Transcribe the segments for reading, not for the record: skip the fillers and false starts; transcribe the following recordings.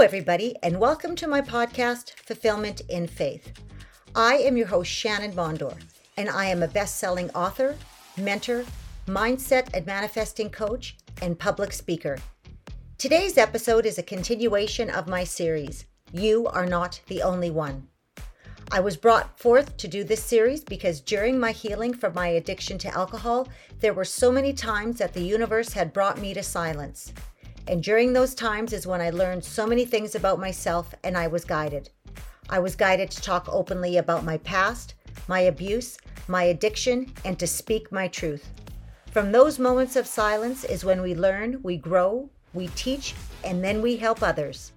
everybody, and welcome to my podcast, Fulfillment in Faith. I am your host, Shannon Bondor, and I am a best-selling author, mentor, mindset and manifesting coach, and public speaker. Today's episode is a continuation of my series, You Are Not the Only One. I was brought forth to do this series because during my healing from my addiction to alcohol, there were so many times that the universe had brought me to silence. And during those times is when I learned so many things about myself, and I was guided. I was guided to talk openly about my past, my abuse, my addiction, and to speak my truth. From those moments of silence is when we learn, we grow, we teach, and then we help others.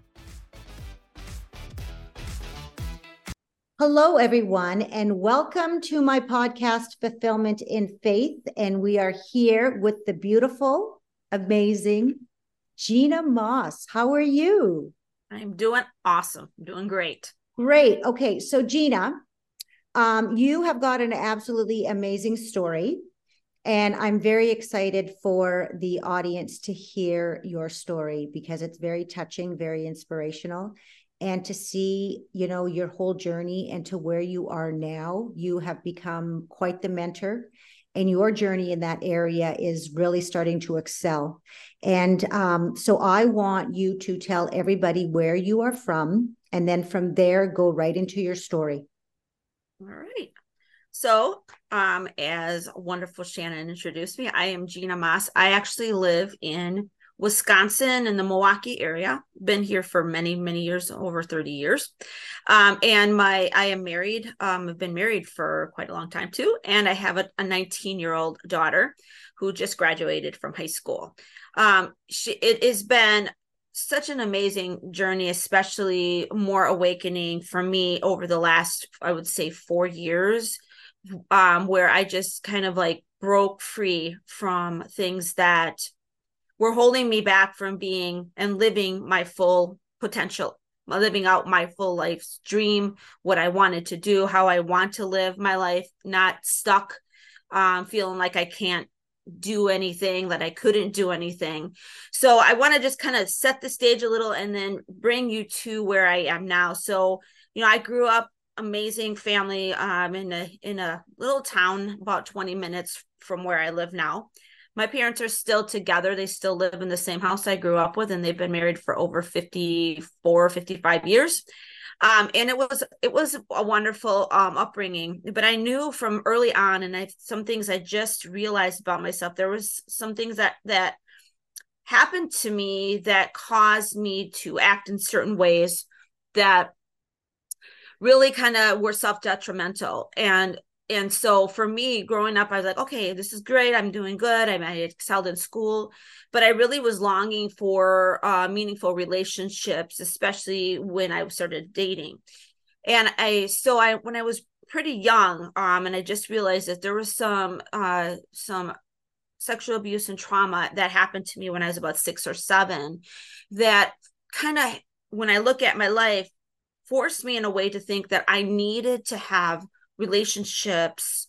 Hello, everyone, and welcome to my podcast, Fulfillment in Faith. And we are here with the beautiful, amazing Gina Moss. How are you? I'm doing awesome. I'm doing great. Great. Okay. So Gina, you have got an absolutely amazing story, and I'm very excited for the audience to hear your story because it's very touching, very inspirational, and to see, your whole journey and to where you are now. You have become quite the mentor, and your journey in that area is really starting to excel. And so I want you to tell everybody where you are from, and then from there, go right into your story. All right. So as wonderful Shannon introduced me, I am Gina Moss. I actually live in Wisconsin in the Milwaukee area. Been here for many, many years, over 30 years. And I am married. I've been married for quite a long time too. And I have a 19-year-old daughter who just graduated from high school. It has been such an amazing journey, especially more awakening for me over the last, I would say, 4 years, where I just kind of like broke free from things that were holding me back from being and living my full potential, living out my full life's dream, what I wanted to do, how I want to live my life, not stuck, feeling like I can't do anything, that I couldn't do anything. So I want to just kind of set the stage a little and then bring you to where I am now. So, I grew up amazing family in a little town about 20 minutes from where I live now. My parents are still together. They still live in the same house I grew up with, and they've been married for over 54, 55 years. And it was a wonderful upbringing, but I knew from early on, and some things I just realized about myself. There was some things that happened to me that caused me to act in certain ways that really kind of were self-detrimental. And so for me growing up, I was like, okay, this is great. I'm doing good. I excelled in school, but I really was longing for meaningful relationships, especially when I started dating. And when I was pretty young, and I just realized that there was some sexual abuse and trauma that happened to me when I was about 6 or 7, that kind of, when I look at my life, forced me in a way to think that I needed to have relationships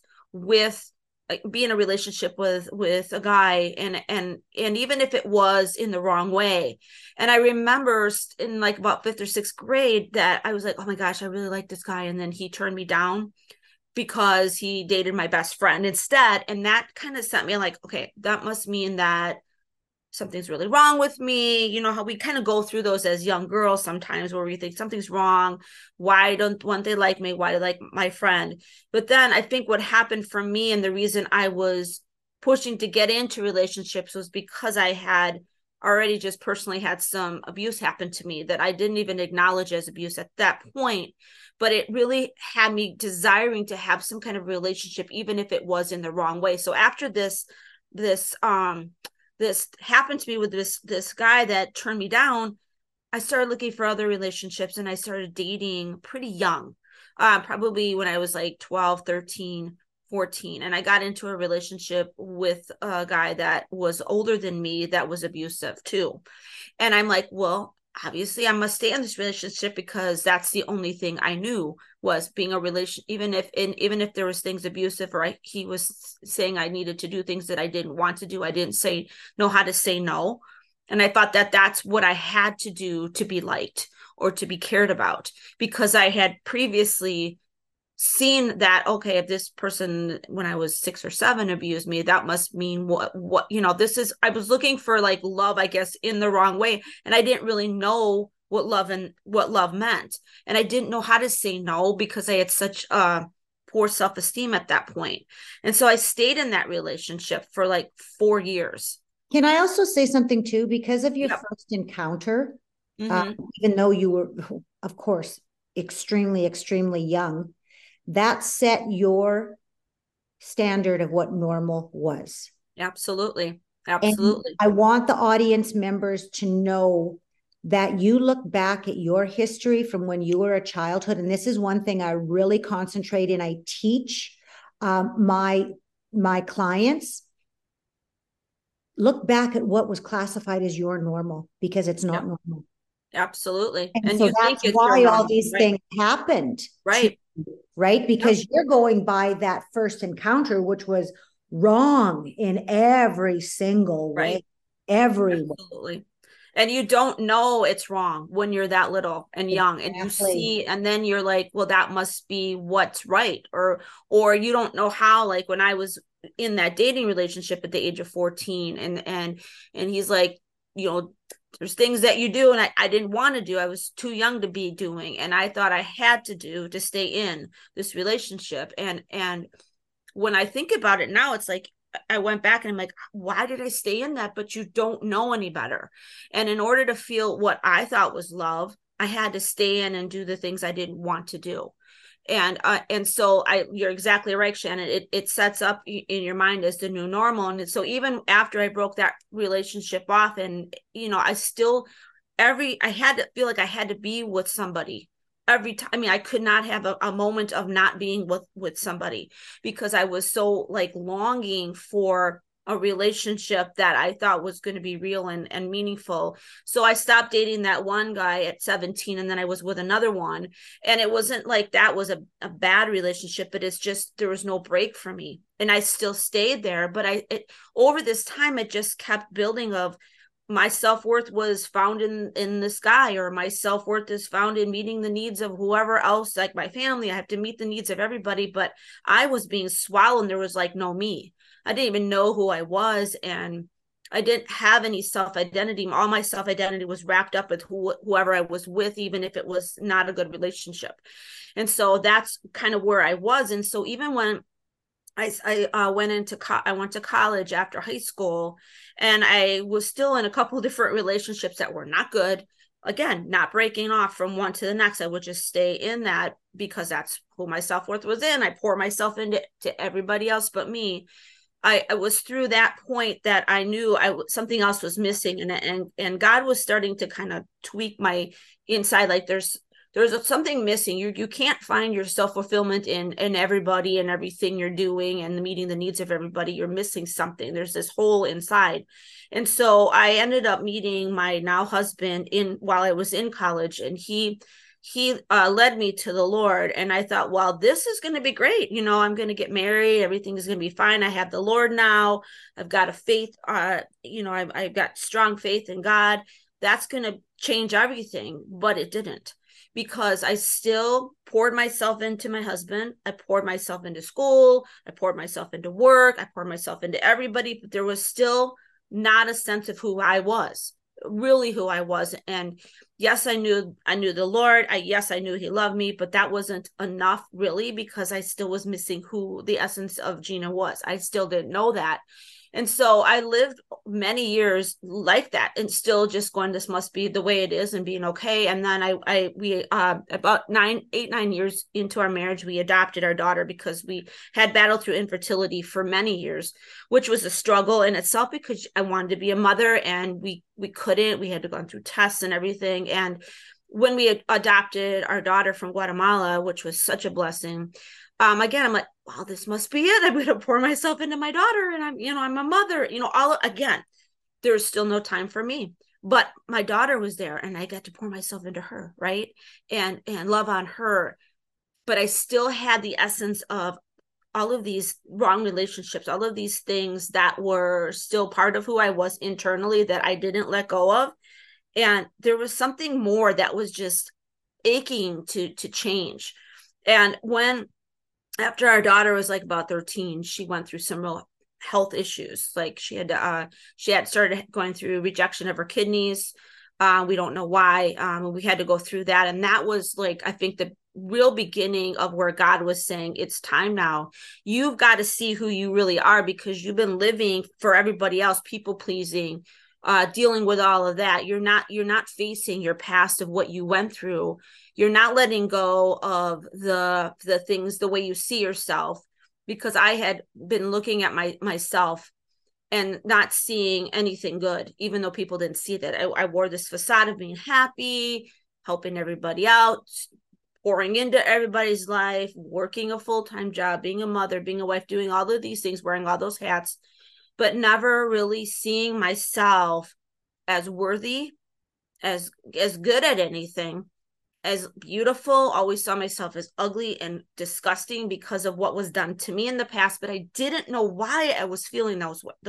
be in a relationship with a guy, and even if it was in the wrong way. And I remember in like about 5th or 6th grade that I was like, oh my gosh, I really like this guy, and then he turned me down because he dated my best friend instead. And that kind of sent me like, okay, that must mean that something's really wrong with me. You know how we kind of go through those as young girls sometimes, where we think something's wrong. Why don't they like me? Why do they like my friend? But then I think what happened for me, and the reason I was pushing to get into relationships, was because I had already just personally had some abuse happen to me that I didn't even acknowledge as abuse at that point. But it really had me desiring to have some kind of relationship, even if it was in the wrong way. So after this happened to me with this guy that turned me down, I started looking for other relationships, and I started dating pretty young, probably when I was like 12, 13, 14. And I got into a relationship with a guy that was older than me that was abusive too. And I'm like, well, obviously I must stay in this relationship because that's the only thing I knew was being a relation. Even if there was things abusive, or he was saying I needed to do things that I didn't want to do, I didn't know how to say no. And I thought that that's what I had to do to be liked or to be cared about, because I had previously seen that, okay, if this person when I was 6 or 7 abused me, that must mean this is, I was looking for like love, I guess, in the wrong way. And I didn't really know what love meant. And I didn't know how to say no because I had such poor self-esteem at that point. And so I stayed in that relationship for like 4 years. Can I also say something too? Because of your Yep. first encounter, Mm-hmm. even though you were, of course, extremely, extremely young, that set your standard of what normal was. Absolutely. And Absolutely. I want the audience members to know that you look back at your history from when you were a childhood. And this is one thing I really concentrate and I teach my clients. Look back at what was classified as your normal, because it's not Yep. normal. Absolutely. And And so you think that's it's your why all normal, these right? things happened to Right. you, right? Yep. Because you're going by that first encounter, which was wrong in every single way, Right. every way. Absolutely. And you don't know it's wrong when you're that little and young, and you Exactly. see, and then you're like, well, that must be what's right. Or you don't know how, like when I was in that dating relationship at the age of 14, and he's like, there's things that you do and I didn't want to do. I was too young to be doing, and I thought I had to do to stay in this relationship. And when I think about it now, it's like I went back and I'm like, why did I stay in that? But you don't know any better. And in order to feel what I thought was love, I had to stay in and do the things I didn't want to do. And so you're exactly right, Shannon. It sets up in your mind as the new normal. And so even after I broke that relationship off, and I had to feel like I had to be with somebody every time. I mean, I could not have a moment of not being with somebody, because I was so like longing for a relationship that I thought was going to be real and meaningful. So I stopped dating that one guy at 17, and then I was with another one. And it wasn't like that was a bad relationship, but it's just there was no break for me. And I still stayed there. But over this time, it just kept building of my self-worth was found in this guy, or my self-worth is found in meeting the needs of whoever else, like my family. I have to meet the needs of everybody, but I was being swallowed. There was like no me. I didn't even know who I was, and I didn't have any self-identity. All my self-identity was wrapped up with whoever I was with, even if it was not a good relationship. And so that's kind of where I was. And so even when I went to college after high school, and I was still in a couple of different relationships that were not good. Again, not breaking off from one to the next. I would just stay in that because that's who my self-worth was in. I pour myself into everybody else but me. I was through that point that I knew something else was missing, and God was starting to kind of tweak my inside. Like there's something missing. You can't find your self-fulfillment in everybody and everything you're doing and meeting the needs of everybody. You're missing something. There's this hole inside. And so I ended up meeting my now husband while I was in college, and he led me to the Lord. And I thought, well, this is going to be great. I'm going to get married. Everything is going to be fine. I have the Lord now. I've got a faith, I've got strong faith in God. That's going to change everything. But it didn't, because I still poured myself into my husband. I poured myself into school. I poured myself into work. I poured myself into everybody. But there was still not a sense of who I was, really who I was. And yes, I knew the Lord. Yes, I knew he loved me, but that wasn't enough really, because I still was missing who the essence of Gina was. I still didn't know that. And so I lived many years like that, and still just going, this must be the way it is, and being okay. And then we about 9 years into our marriage, we adopted our daughter, because we had battled through infertility for many years, which was a struggle in itself, because I wanted to be a mother and we couldn't. We had to go through tests and everything. And when we adopted our daughter from Guatemala, which was such a blessing, again, I'm like, wow, this must be it. I'm going to pour myself into my daughter, and I'm a mother, again, there's still no time for me, but my daughter was there, and I got to pour myself into her. Right. And love on her. But I still had the essence of all of these wrong relationships, all of these things that were still part of who I was internally that I didn't let go of. And there was something more that was just aching to change. And after our daughter was like about 13, she went through some real health issues. Like she had started going through rejection of her kidneys. We don't know why. We had to go through that. And that was like, I think, the real beginning of where God was saying, it's time now. You've got to see who you really are, because you've been living for everybody else, people pleasing, dealing with all of that. You're not facing your past of what you went through. You're not letting go of the things, the way you see yourself, because I had been looking at myself and not seeing anything good, even though people didn't see that. I wore this facade of being happy, helping everybody out, pouring into everybody's life, working a full-time job, being a mother, being a wife, doing all of these things, wearing all those hats, but never really seeing myself as worthy, as good at anything, as beautiful. Always saw myself as ugly and disgusting because of what was done to me in the past, but I didn't know why I was feeling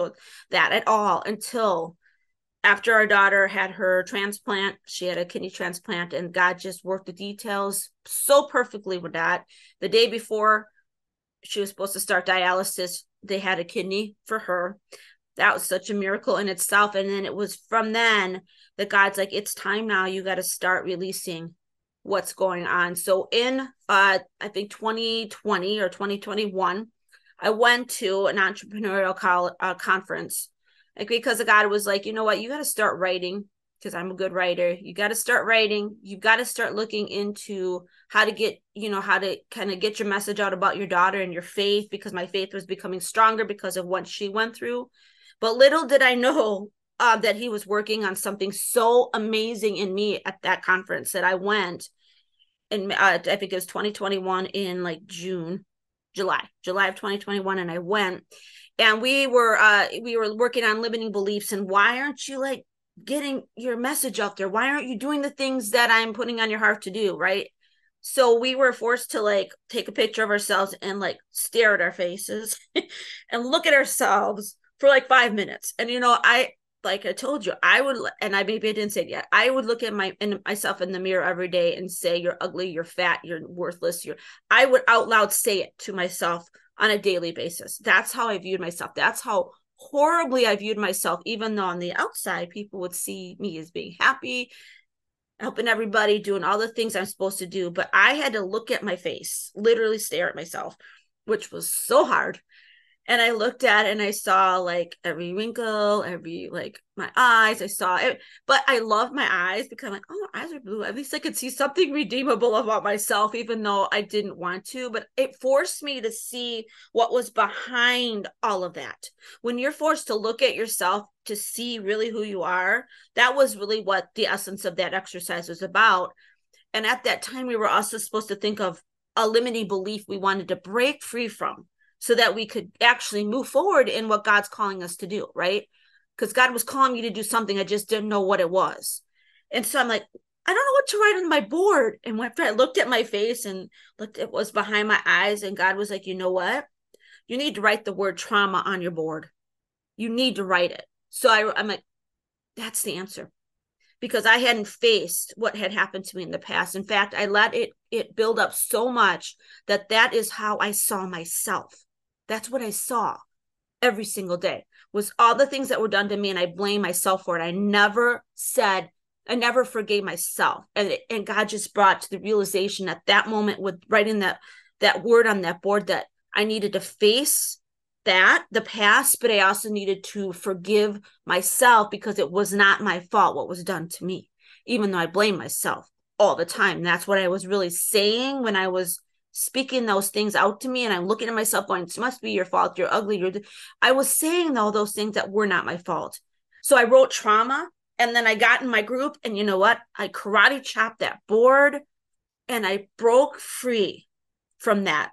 that at all until after our daughter had her transplant. She had a kidney transplant, and God just worked the details so perfectly with that. The day before she was supposed to start dialysis, they had a kidney for her. That was such a miracle in itself. And then it was from then that God's like, it's time now. You got to start releasing what's going on. So in I think 2020 or 2021, I went to an entrepreneurial conference, like, because God was like, you know what, you got to start writing, because I'm a good writer. You got to start writing. You got to start looking into how to kind of get your message out about your daughter and your faith, because my faith was becoming stronger because of what she went through. But little did I know that he was working on something so amazing in me at that conference that I went. And I think it was 2021 in like July of 2021. And I went, and we were working on limiting beliefs. And why aren't you like getting your message out there? Why aren't you doing the things that I'm putting on your heart to do? Right. So we were forced to like take a picture of ourselves and like stare at our faces and look at ourselves for like 5 minutes. And, like I told you, I would, and maybe I didn't say it yet, I would look at myself in the mirror every day and say, you're ugly, you're fat, you're worthless. I would out loud say it to myself on a daily basis. That's how I viewed myself. That's how horribly I viewed myself, even though on the outside, people would see me as being happy, helping everybody, doing all the things I'm supposed to do. But I had to look at my face, literally stare at myself, which was so hard. And I looked at it and I saw like every wrinkle, like my eyes, I saw it. But I love my eyes because I'm like, oh, my eyes are blue. At least I could see something redeemable about myself, even though I didn't want to. But it forced me to see what was behind all of that. When you're forced to look at yourself to see really who you are, that was really what the essence of that exercise was about. And at that time, we were also supposed to think of a limiting belief we wanted to break free from, so that we could actually move forward in what God's calling us to do, right? Because God was calling me to do something. I just didn't know what it was. And so I'm like, I don't know what to write on my board. And after I looked at my face and looked at what was behind my eyes, and God was like, you know what? You need to write the word trauma on your board. You need to write it. So I'm like, that's the answer. Because I hadn't faced what had happened to me in the past. In fact, I let it build up so much that is how I saw myself. That's what I saw every single day, was all the things that were done to me, and I blame myself for it. I never forgave myself. And God just brought to the realization at that moment with writing that word on that board that I needed to face the past, but I also needed to forgive myself, because it was not my fault what was done to me, even though I blame myself all the time. And that's what I was really saying when I was speaking those things out to me, and I'm looking at myself going, it must be your fault, you're ugly, I was saying all those things that were not my fault. So I wrote trauma, and then I got in my group, and you know what, I karate chopped that board, and I broke free from that.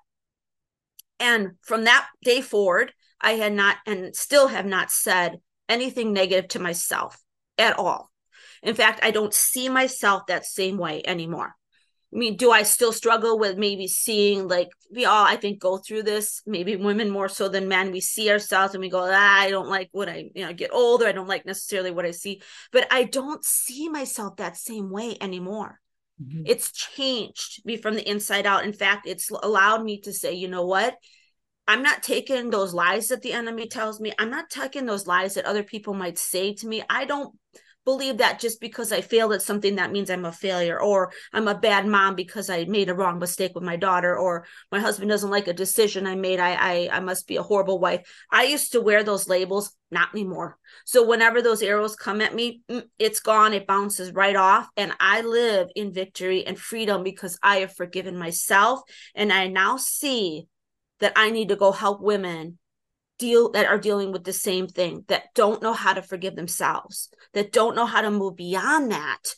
And from that day forward, I had not, and still have not, said anything negative to myself at all. In fact, I don't see myself that same way anymore. I mean, do I still struggle with maybe seeing, like, we all, I think, go through this, maybe women more so than men. We see ourselves and we go, I don't like what get older. I don't like necessarily what I see, but I don't see myself that same way anymore. Mm-hmm. It's changed me from the inside out. In fact, it's allowed me to say, you know what? I'm not taking those lies that the enemy tells me. I'm not taking those lies that other people might say to me. I don't believe that just because I failed at something, that means I'm a failure, or I'm a bad mom because I made a wrong mistake with my daughter, or my husband doesn't like a decision I made. I must be a horrible wife. I used to wear those labels, not anymore. So whenever those arrows come at me, it's gone. It bounces right off. And I live in victory and freedom because I have forgiven myself. And I now see that I need to go help women that are dealing with the same thing, that don't know how to forgive themselves, that don't know how to move beyond that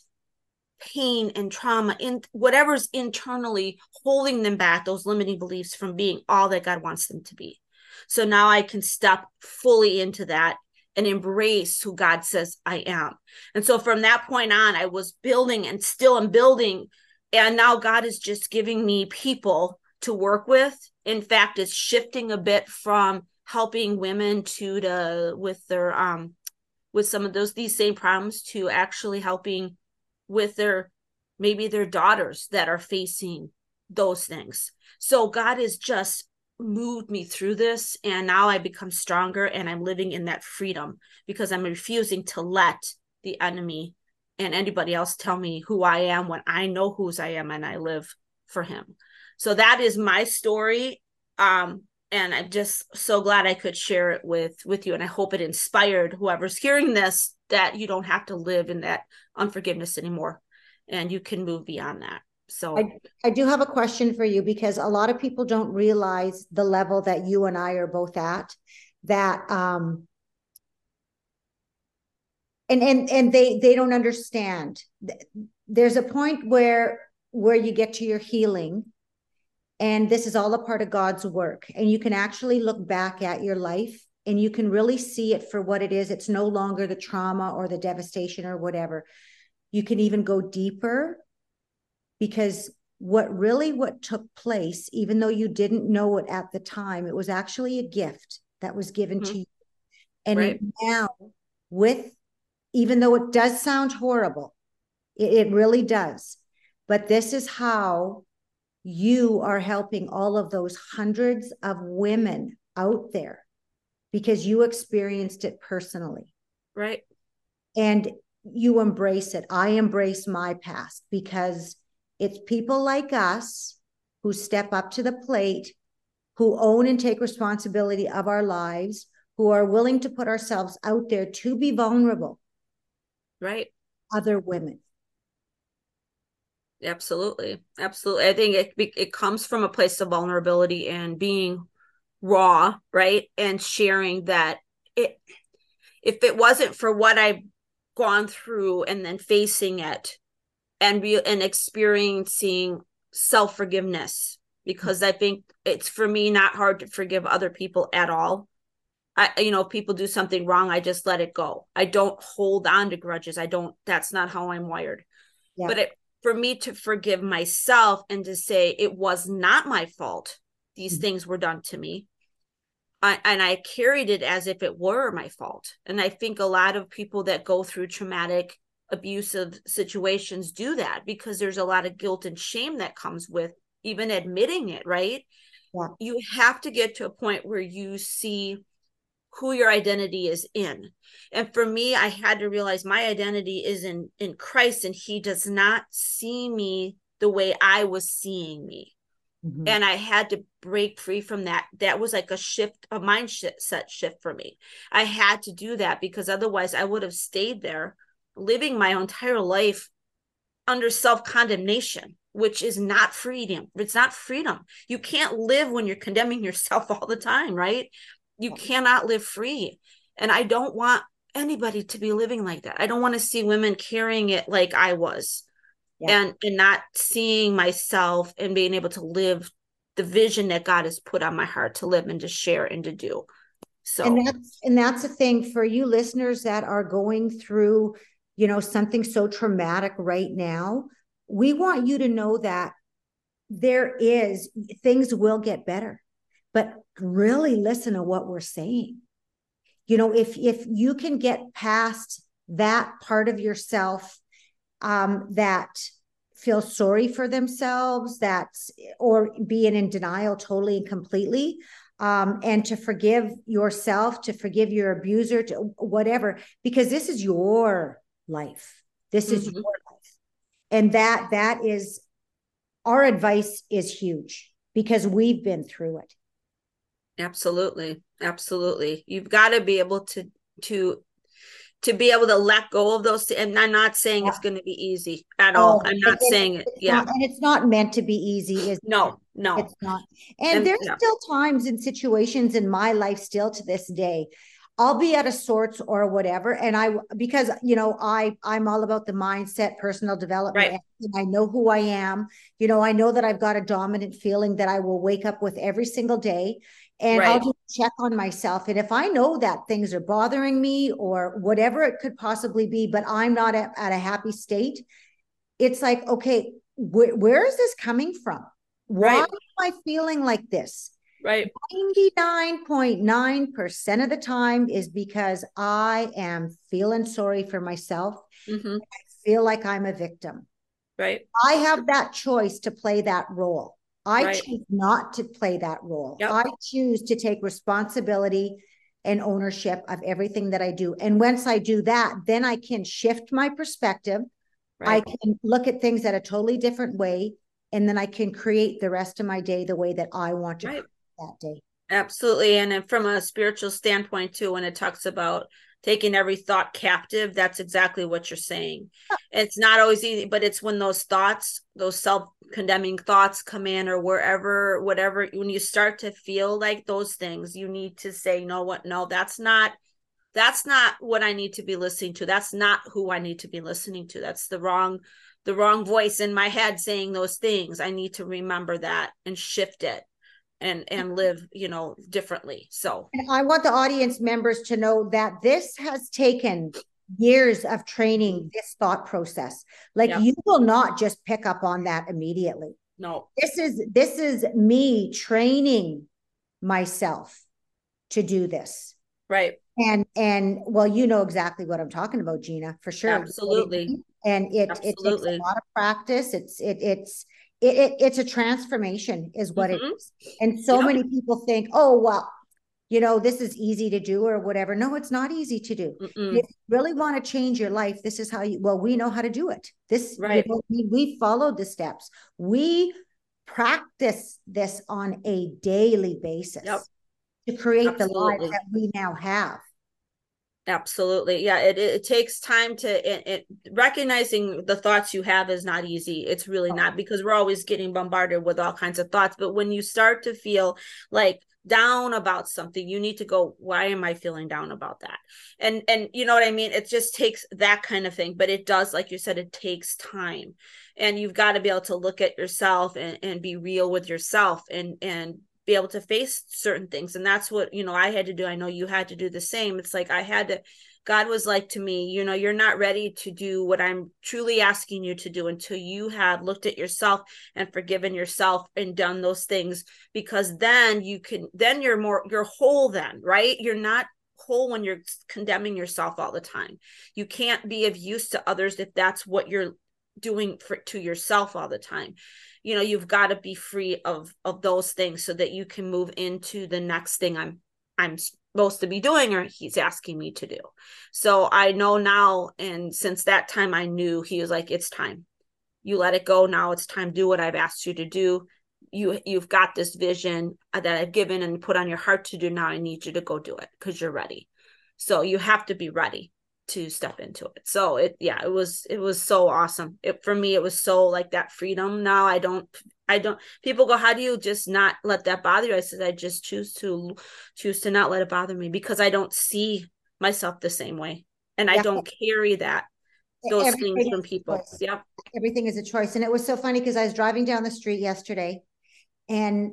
pain and trauma in whatever's internally holding them back, those limiting beliefs from being all that God wants them to be. So now I can step fully into that and embrace who God says I am. And so from that point on, I was building and still am building. And now God is just giving me people to work with. In fact, it's shifting a bit from helping women with some of these same problems to actually helping with their daughters that are facing those things. So God has just moved me through this, and now I become stronger, and I'm living in that freedom because I'm refusing to let the enemy and anybody else tell me who I am when I know whose I am and I live for him. So that is my story. And I'm just so glad I could share it with you. And I hope it inspired whoever's hearing this, that you don't have to live in that unforgiveness anymore, and you can move beyond that. So I do have a question for you, because a lot of people don't realize the level that you and I are both at, that and they don't understand. There's a point where you get to your healing, and this is all a part of God's work. And you can actually look back at your life and you can really see it for what it is. It's no longer the trauma or the devastation or whatever. You can even go deeper, because what took place, even though you didn't know it at the time, it was actually a gift that was given to you. And right. Now, even though it does sound horrible, it really does. But this is how you are helping all of those hundreds of women out there, because you experienced it personally. Right. And you embrace it. I embrace my past, because it's people like us who step up to the plate, who own and take responsibility of our lives, who are willing to put ourselves out there to be vulnerable. Right. Other women. Absolutely. Absolutely. I think it comes from a place of vulnerability and being raw, right? And sharing that if it wasn't for what I've gone through and then facing it and experiencing self-forgiveness, because I think it's, for me, not hard to forgive other people at all. If people do something wrong, I just let it go. I don't hold on to grudges. That's not how I'm wired. Yeah. But for me to forgive myself and to say it was not my fault, these things were done to me. And I carried it as if it were my fault. And I think a lot of people that go through traumatic, abusive situations do that, because there's a lot of guilt and shame that comes with even admitting it, right? Yeah. You have to get to a point where you see who your identity is in. And for me, I had to realize my identity is in Christ, and he does not see me the way I was seeing me. Mm-hmm. And I had to break free from that. That was like a mindset shift for me. I had to do that, because otherwise I would have stayed there living my entire life under self-condemnation, which is not freedom. It's not freedom. You can't live when you're condemning yourself all the time, right? You cannot live free. And I don't want anybody to be living like that. I don't want to see women carrying it like I was. Yeah. And not seeing myself and being able to live the vision that God has put on my heart to live and to share and to do. So, and that's the thing for you listeners that are going through, something so traumatic right now. we want you to know that things will get better, but really listen to what we're saying. If you can get past that part of yourself that feels sorry for themselves, or being in denial totally and completely, and to forgive yourself, to forgive your abuser, to whatever, because this is your life. This is your life. And that is, our advice is huge because we've been through it. Absolutely. Absolutely. You've got to be able to be able to let go of those. And I'm not saying it's going to be easy at all. I'm not saying it. Yeah. And it's not meant to be easy. No, it's not. And there's still times and situations in my life still to this day, I'll be out of sorts or whatever. And because I'm all about the mindset, personal development. Right. And I know who I am. I know that I've got a dominant feeling that I will wake up with every single day. And I'll just check on myself. And if I know that things are bothering me or whatever it could possibly be, but I'm not at a happy state, it's like, okay, where is this coming from? Why am I feeling like this? Right. 99.9% of the time is because I am feeling sorry for myself. Mm-hmm. I feel like I'm a victim. Right. I have that choice to play that role. I choose not to play that role. Yep. I choose to take responsibility and ownership of everything that I do. And once I do that, then I can shift my perspective. I can look at things at a totally different way. And then I can create the rest of my day the way that I want to create that day. Absolutely. And from a spiritual standpoint too, when it talks about taking every thought captive, that's exactly what you're saying. It's not always easy, but it's when those thoughts, those self-condemning thoughts come in, or whatever, when you start to feel like those things, you need to say, you know what? No, that's not what I need to be listening to. That's not who I need to be listening to. That's the wrong voice in my head saying those things. I need to remember that and shift it and live, differently. So, and I want the audience members to know that this has taken years of training, this thought process. Like, you will not just pick up on that immediately. No, this is me training myself to do this. Right. And well, you know exactly what I'm talking about, Gina, for sure. Absolutely. And it takes a lot of practice. It's a transformation is what it is. And so many people think, oh, well, this is easy to do or whatever. No, it's not easy to do. If you really want to change your life, this is how we know how to do it. We followed the steps. We practice this on a daily basis to create the lives that we now have. Absolutely. Yeah. It takes time to recognizing the thoughts you have is not easy. It's really not, because we're always getting bombarded with all kinds of thoughts. But when you start to feel like down about something, you need to go, why am I feeling down about that? And you know what I mean? It just takes that kind of thing. But it does, like you said, it takes time. And you've got to be able to look at yourself and be real with yourself and be able to face certain things. And that's what, I had to do. I know you had to do the same. It's like God was like to me, you're not ready to do what I'm truly asking you to do until you have looked at yourself and forgiven yourself and done those things, because then you're whole then, right? You're not whole when you're condemning yourself all the time. You can't be of use to others if that's what you're doing to yourself all the time. You've got to be free of those things so that you can move into the next thing I'm supposed to be doing, or he's asking me to do. So I know now, and since that time I knew, he was like, it's time. You let it go now. It's time. Do what I've asked you to do. You've got this vision that I've given and put on your heart to do. Now I need you to go do it because you're ready. So you have to be ready to step into it. So it was so awesome. For me, it was so like that freedom. Now I don't, people go, how do you just not let that bother you? I said, I just choose to not let it bother me, because I don't see myself the same way. And I don't carry those things from people. Yep. Everything is a choice. And it was so funny because I was driving down the street yesterday, and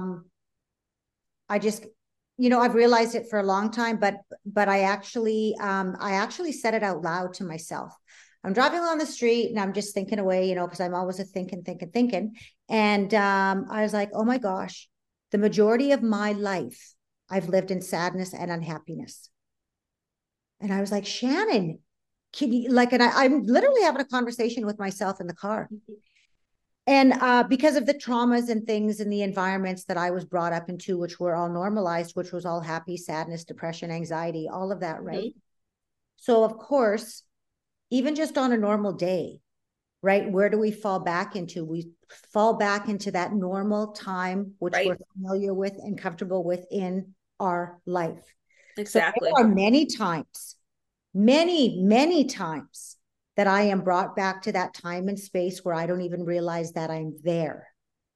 I just, I've realized it for a long time, but I actually said it out loud to myself. I'm driving along the street and I'm just thinking away, because I'm always a thinking. And I was like, oh my gosh, the majority of my life, I've lived in sadness and unhappiness. And I was like, Shannon, can you I'm literally having a conversation with myself in the car. And because of the traumas and things in the environments that I was brought up into, which were all normalized, which was all happy, sadness, depression, anxiety, all of that, right? So of course, even just on a normal day, right? Where do we fall back into? We fall back into that normal time, which we're familiar with and comfortable with in our life. Exactly. So there are many times, many times that I am brought back to that time and space where I don't even realize that I'm there.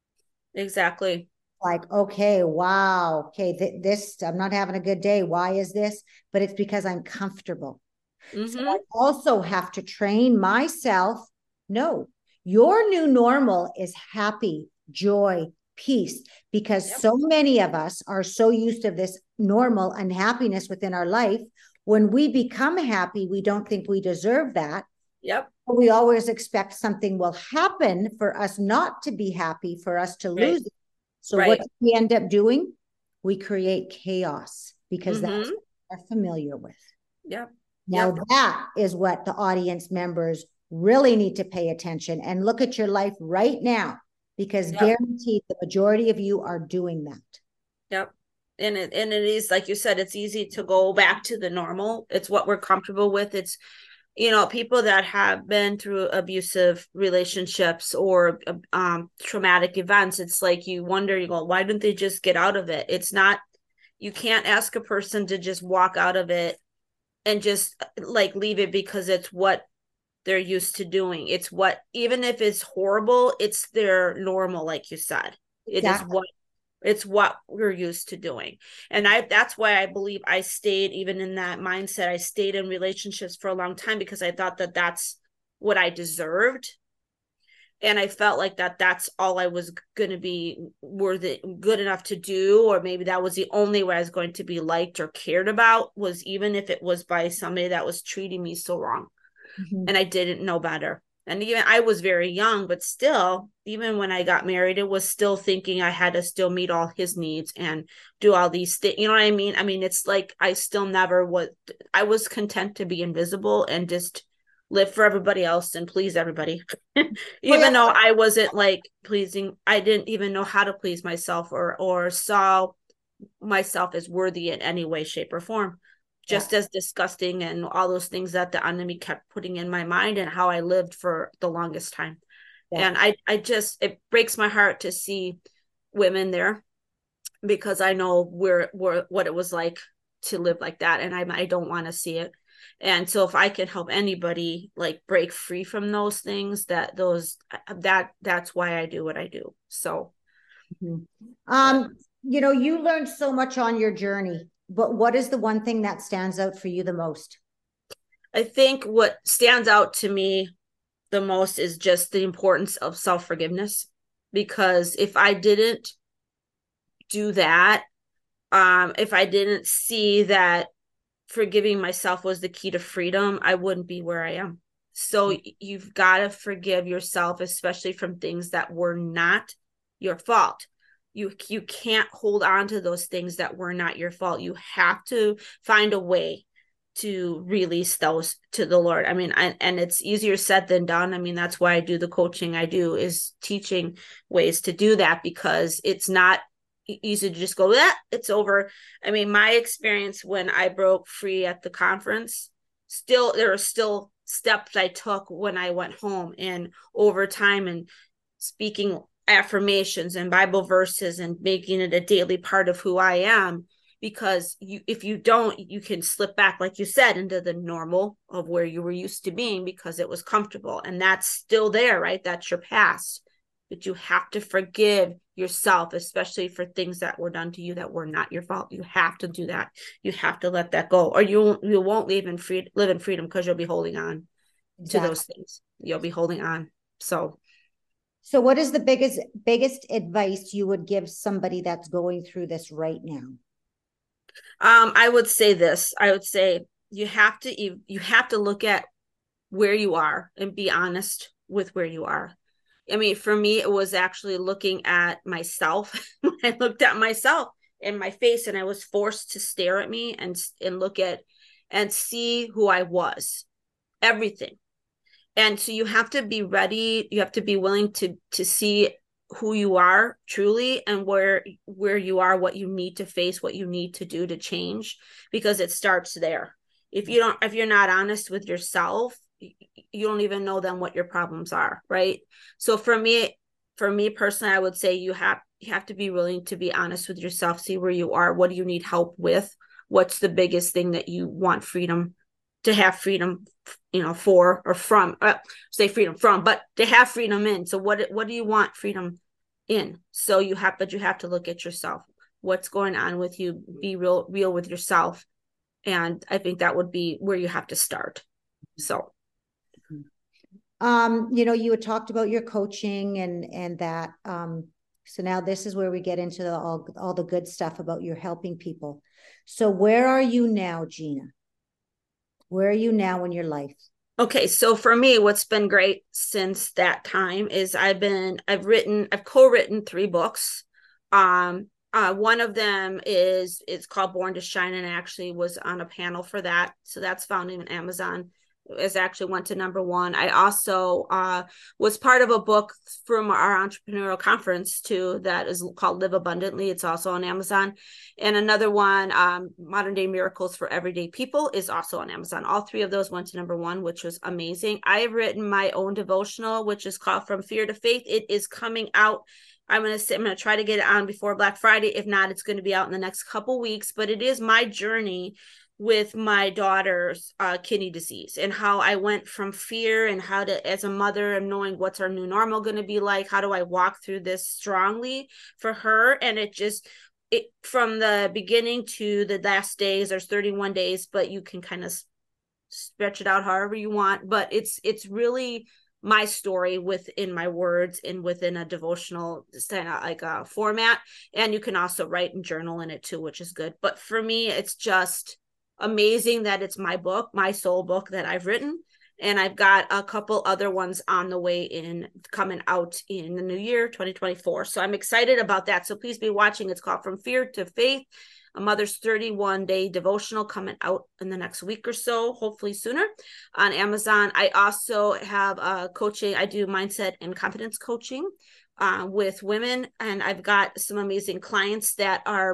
Exactly. Like, okay, wow. Okay, this, I'm not having a good day. Why is this? But it's because I'm comfortable. So I also have to train myself. No, your new normal is happy, joy, peace, because so many of us are so used to this normal unhappiness within our life. When we become happy, we don't think we deserve that. Yep. We always expect something will happen for us not to be happy, for us to lose it. So what do we end up doing? We create chaos because that's what we're familiar with. Yep. Now that is what the audience members really need to pay attention and look at your life right now, because guaranteed the majority of you are doing that. Yep. And it is, like you said, it's easy to go back to the normal. It's what we're comfortable with. It's, people that have been through abusive relationships or traumatic events. It's like you wonder, you go, why didn't they just get out of it? It's not, you can't ask a person to just walk out of it and just like leave it because it's what they're used to doing. It's what, even if it's horrible, it's their normal, like you said. Exactly. It's what we're used to doing. And that's why I believe I stayed even in that mindset. I stayed in relationships for a long time because I thought that that's what I deserved. And I felt like that's all I was going to be good enough to do, or maybe that was the only way I was going to be liked or cared about, was even if it was by somebody that was treating me so wrong. And I didn't know better. And even I was very young, but still, even when I got married, it was still thinking I had to still meet all his needs and do all these things. You know what I mean? I mean, it's like I still never was, I was content to be invisible and just live for everybody else and please everybody. Even though I wasn't like pleasing, I didn't even know how to please myself or saw myself as worthy in any way, shape, or form. Just as disgusting and all those things that the enemy kept putting in my mind and how I lived for the longest time. And I just, it breaks my heart to see women there because I know what it was like to live like that. And I don't want to see it. And so if I can help anybody like break free from those things, that's why I do what I do. So, you learned so much on your journey, but what is the one thing that stands out for you the most? I think what stands out to me the most is just the importance of self-forgiveness, because if I didn't do that, if I didn't see that forgiving myself was the key to freedom, I wouldn't be where I am. So you've got to forgive yourself, especially from things that were not your fault. You can't hold on to those things that were not your fault. You have to find a way to release those to the Lord. I mean, and it's easier said than done. I mean, that's why I do the coaching I do, is teaching ways to do that, because it's not easy to just go, it's over. I mean, my experience when I broke free at the conference, there are still steps I took when I went home, and over time, and speaking affirmations and Bible verses and making it a daily part of who I am. Because if you don't, you can slip back, like you said, into the normal of where you were used to being because it was comfortable. And that's still there, right? That's your past. But you have to forgive yourself, especially for things that were done to you that were not your fault. You have to do that. You have to let that go, or you won't live in freedom because you'll be holding on to those things. You'll be holding on. So what is the biggest advice you would give somebody that's going through this right now? I would say this. I would say you have to look at where you are and be honest with where you are. I mean, for me, it was actually looking at myself. I looked at myself in my face, and I was forced to stare at me and look at and see who I was, everything. And so you have to be ready. You have to be willing to see who you are truly, and where you are, what you need to face, what you need to do to change, because it starts there. If you're not honest with yourself, you don't even know then what your problems are, right? So for me personally, I would say you have to be willing to be honest with yourself, see where you are, what do you need help with, what's the biggest thing that you want freedom to have freedom, for or from, say freedom from, but to have freedom in. So what do you want freedom in? So you have to look at yourself, what's going on with you, be real with yourself. And I think that would be where you have to start. So you had talked about your coaching and that. So now this is where we get into all the good stuff about your helping people. So where are you now, Gina? Where are you now in your life? Okay, so for me, what's been great since that time is I've co-written 3 books. One of them it's called Born to Shine, and I actually was on a panel for that. So that's found in Amazon. It actually went to #1. I also was part of a book from our entrepreneurial conference too that is called Live Abundantly. It's also on Amazon. And another one, Modern Day Miracles for Everyday People, is also on Amazon. All 3 of those went to #1, which was amazing. I have written my own devotional, which is called From Fear to Faith. It is coming out. I'm going to try to get it on before Black Friday. If not, it's going to be out in the next couple weeks. But it is my journey with my daughter's kidney disease, and how I went from fear, and how to, as a mother, and knowing what's our new normal going to be like, how do I walk through this strongly for her. And it from the beginning to the last days, there's 31 days, but you can kind of stretch it out however you want. But it's really my story within my words and within a devotional like a format. And you can also write and journal in it too, which is good. But for me, it's just amazing that it's my book, my soul book that I've written. And I've got a couple other ones on the way coming out in the new year, 2024. So I'm excited about that. So please be watching. It's called From Fear to Faith, a mother's 31-day devotional, coming out in the next week or so, hopefully sooner, on Amazon. I also have coaching. I do mindset and confidence coaching with women. And I've got some amazing clients that are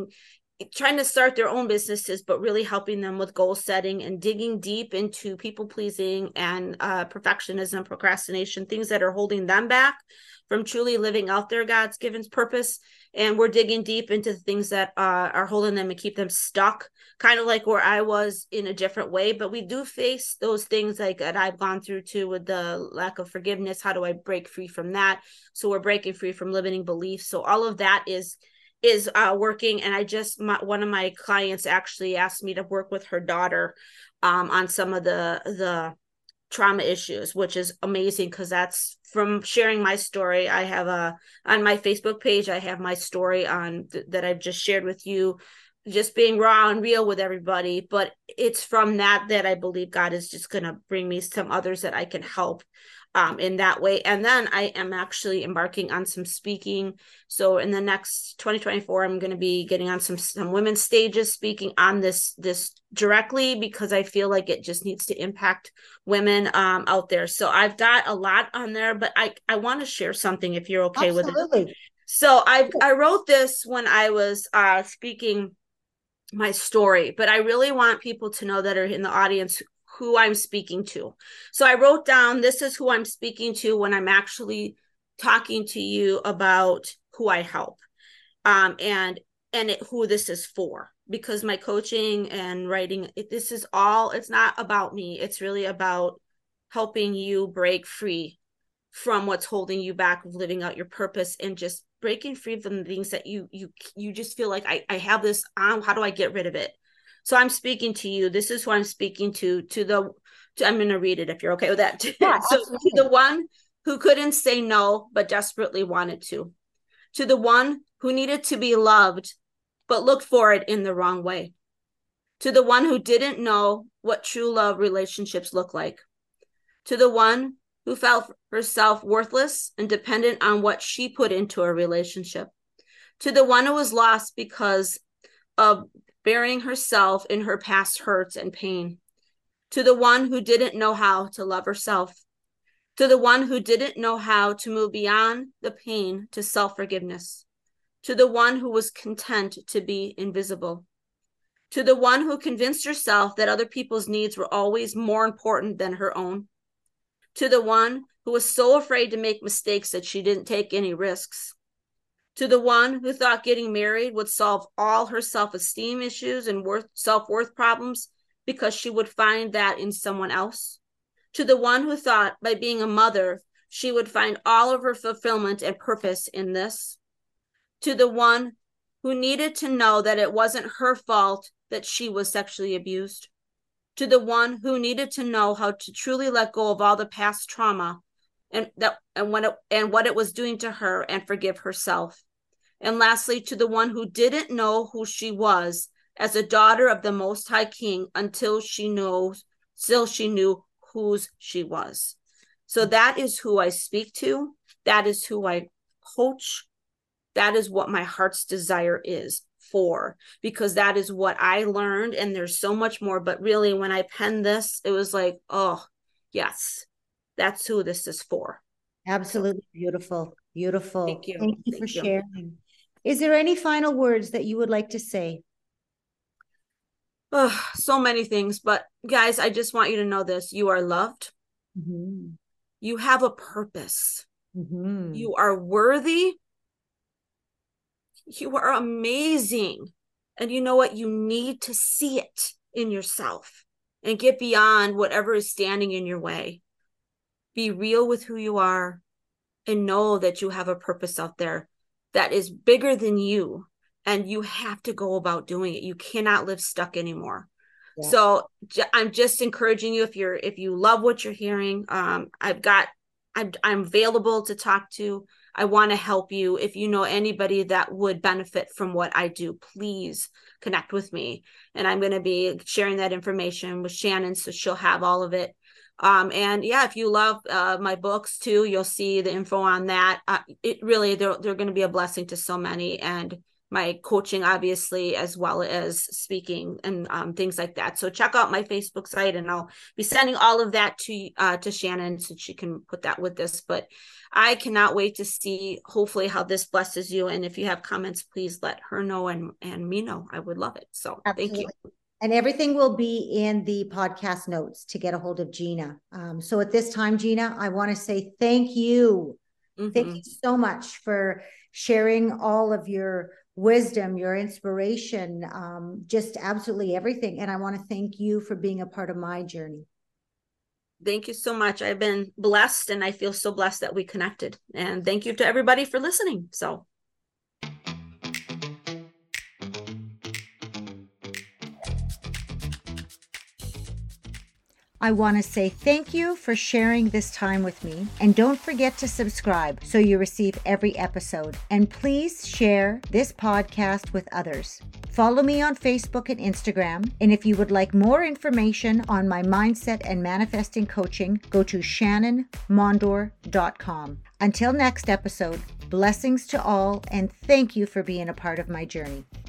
trying to start their own businesses, but really helping them with goal setting and digging deep into people pleasing and perfectionism, procrastination, things that are holding them back from truly living out their God's given purpose. And we're digging deep into the things that are holding them and keep them stuck, kind of like where I was, in a different way. But we do face those things like that I've gone through too, with the lack of forgiveness. How do I break free from that? So we're breaking free from limiting beliefs. So all of that is working. And one of my clients actually asked me to work with her daughter on some of the trauma issues, which is amazing, because that's from sharing my story. I have on my Facebook page, I have my story that I've just shared with you, just being raw and real with everybody. But it's from that I believe God is just going to bring me some others that I can help in that way. And then I am actually embarking on some speaking. So in the next 2024, I'm going to be getting on some women's stages, speaking on this directly, because I feel like it just needs to impact women out there. So I've got a lot on there, but I want to share something, if you're okay. Absolutely. With it. So I wrote this when I was speaking my story, but I really want people to know that are in the audience who I'm speaking to. So I wrote down, this is who I'm speaking to when I'm actually talking to you about who I help, and who this is for. Because my coaching and writing, it's not about me. It's really about helping you break free from what's holding you back of living out your purpose, and just breaking free from the things that you just feel like I have this on. How do I get rid of it? So I'm speaking to you. This is who I'm speaking to I'm going to read it if you're okay with that. Yeah, so to the one who couldn't say no, but desperately wanted to the one who needed to be loved, but looked for it in the wrong way, to the one who didn't know what true love relationships look like, To the one who felt herself worthless and dependent on what she put into a relationship. To the one who was lost because of burying herself in her past hurts and pain. To the one who didn't know how to love herself. To the one who didn't know how to move beyond the pain to self-forgiveness. To the one who was content to be invisible. To the one who convinced herself that other people's needs were always more important than her own. To the one who was so afraid to make mistakes that she didn't take any risks. To the one who thought getting married would solve all her self-esteem issues and self-worth problems because she would find that in someone else. To the one who thought by being a mother, she would find all of her fulfillment and purpose in this. To the one who needed to know that it wasn't her fault that she was sexually abused. To the one who needed to know how to truly let go of all the past trauma and what it was doing to her and forgive herself. And lastly, to the one who didn't know who she was as a daughter of the Most High King until she knew whose she was. So that is who I speak to. That is who I coach. That is what my heart's desire is for, because that is what I learned. And there's so much more. But really, when I penned this, it was like, oh, yes, that's who this is for. Absolutely beautiful. Beautiful. Thank you. Thank you for sharing. Is there any final words that you would like to say? Oh, so many things. But guys, I just want you to know this. You are loved. Mm-hmm. You have a purpose. Mm-hmm. You are worthy. You are amazing. And you know what? You need to see it in yourself and get beyond whatever is standing in your way. Be real with who you are and know that you have a purpose out there that is bigger than you. And you have to go about doing it. You cannot live stuck anymore. Yeah. So I'm just encouraging you, if you love what you're hearing, I'm available to talk to. I want to help you. If you know anybody that would benefit from what I do, please connect with me. And I'm going to be sharing that information with Shannon, so she'll have all of it. And yeah, if you love my books too, you'll see the info on that. It really, they're going to be a blessing to so many, and my coaching, obviously, as well as speaking and things like that. So check out my Facebook site, and I'll be sending all of that to Shannon so she can put that with this. But I cannot wait to see, hopefully, how this blesses you. And if you have comments, please let her know and me know. I would love it. So Absolutely. Thank you. And everything will be in the podcast notes to get a hold of Gina. So at this time, Gina, I want to say thank you. Mm-hmm. Thank you so much for sharing all of your wisdom, your inspiration, just absolutely everything. And I want to thank you for being a part of my journey. Thank you so much. I've been blessed, and I feel so blessed that we connected. And thank you to everybody for listening. So. I want to say thank you for sharing this time with me, and don't forget to subscribe so you receive every episode. And please share this podcast with others. Follow me on Facebook and Instagram. And if you would like more information on my mindset and manifesting coaching, go to shannonmondor.com. Until next episode, blessings to all, and thank you for being a part of my journey.